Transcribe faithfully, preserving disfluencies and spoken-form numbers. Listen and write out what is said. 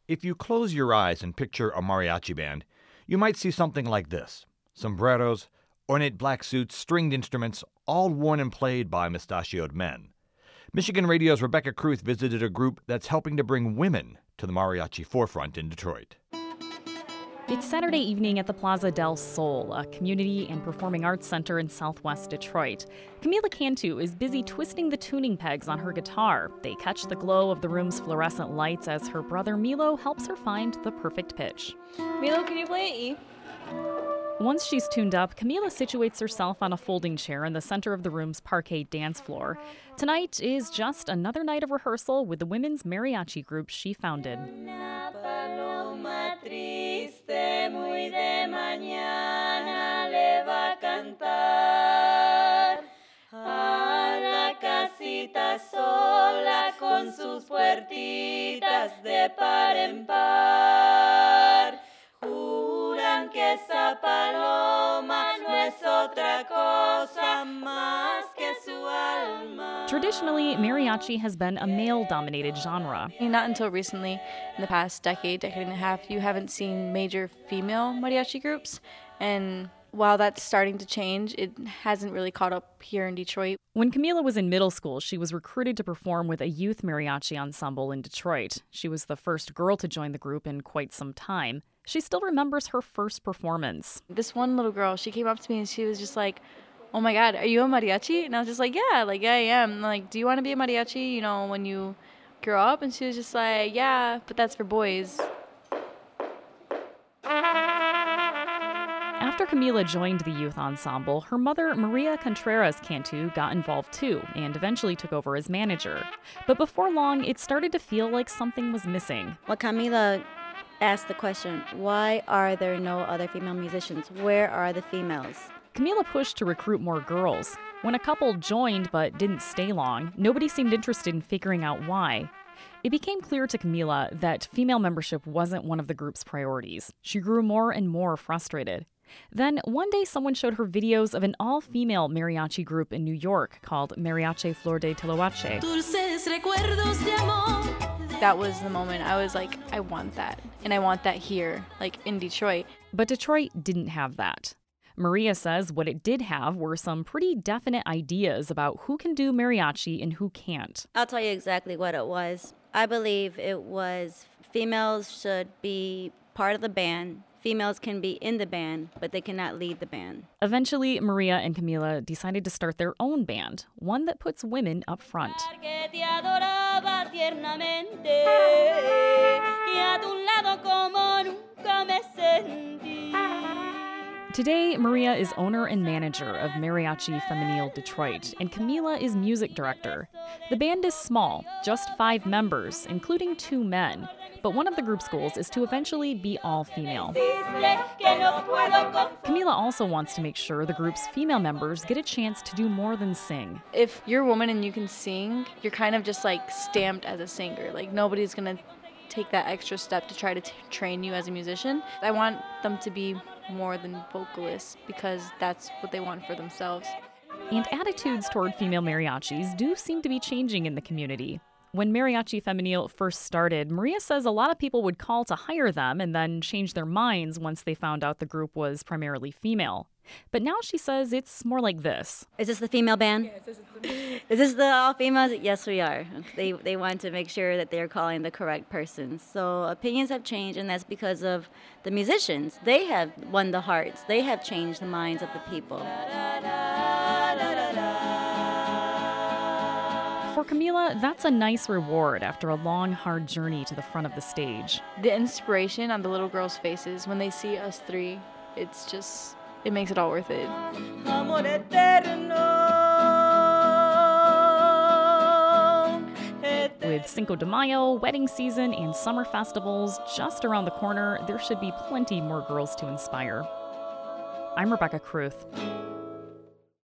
If you close your eyes and picture a mariachi band, you might see something like this. Sombreros, ornate black suits, stringed instruments, all worn and played by mustachioed men. Michigan Radio's Rebecca Kruth visited a group that's helping to bring women to the mariachi forefront in Detroit. It's Saturday evening at the Plaza del Sol, a community and performing arts center in southwest Detroit. Camila Cantu is busy twisting the tuning pegs on her guitar. They catch the glow of the room's fluorescent lights as her brother Milo helps her find the perfect pitch. Milo, can you play E? Once she's tuned up, Camila situates herself on a folding chair in the center of the room's parquet dance floor. Tonight is just another night of rehearsal with the women's mariachi group she founded. Triste, muy de mañana le va a cantar a la casita sola con sus puertitas de par en par. Juran que esa paloma no es otra cosa más que su alma. Traditionally, mariachi has been a male-dominated genre. Not until recently, in the past decade, decade and a half, you haven't seen major female mariachi groups. And while that's starting to change, it hasn't really caught up here in Detroit. When Camila was in middle school, she was recruited to perform with a youth mariachi ensemble in Detroit. She was the first girl to join the group in quite some time. She still remembers her first performance. This one little girl, she came up to me and she was just like, "Oh my God, are you a mariachi?" And I was just like, "Yeah, like I am." And like, "Do you want to be a mariachi, you know, when you grow up?" And she was just like, "Yeah, but that's for boys." After Camila joined the youth ensemble, her mother, Maria Contreras Cantu, got involved too and eventually took over as manager. But before long, it started to feel like something was missing. Well, Camila asked the question, why are there no other female musicians? Where are the females? Camila pushed to recruit more girls. When a couple joined but didn't stay long, nobody seemed interested in figuring out why. It became clear to Camila that female membership wasn't one of the group's priorities. She grew more and more frustrated. Then, one day, someone showed her videos of an all-female mariachi group in New York called Mariachi Flor de Toloache. That was the moment I was like, I want that. And I want that here, like in Detroit. But Detroit didn't have that. Maria says what it did have were some pretty definite ideas about who can do mariachi and who can't. I'll tell you exactly what it was. I believe it was females should be part of the band. Females can be in the band, but they cannot lead the band. Eventually, Maria and Camila decided to start their own band, one that puts women up front. Today, Maria is owner and manager of Mariachi Femenil Detroit, and Camila is music director. The band is small, just five members, including two men. But one of the group's goals is to eventually be all female. Camila also wants to make sure the group's female members get a chance to do more than sing. If you're a woman and you can sing, you're kind of just like stamped as a singer. Like nobody's gonna take that extra step to try to t- train you as a musician. I want them to be more than vocalists because that's what they want for themselves. And attitudes toward female mariachis do seem to be changing in the community. When Mariachi Femenil first started, Maria says a lot of people would call to hire them and then change their minds once they found out the group was primarily female. But now she says it's more like this. Is this the female band? Yes, this is the Is this the all females? Yes, we are. They they want to make sure that they're calling the correct person. So opinions have changed, and that's because of the musicians. They have won the hearts. They have changed the minds of the people. For Camila, that's a nice reward after a long, hard journey to the front of the stage. The inspiration on the little girls' faces when they see us three, it's just, it makes it all worth it. With Cinco de Mayo, wedding season, and summer festivals just around the corner, there should be plenty more girls to inspire. I'm Rebecca Kruth.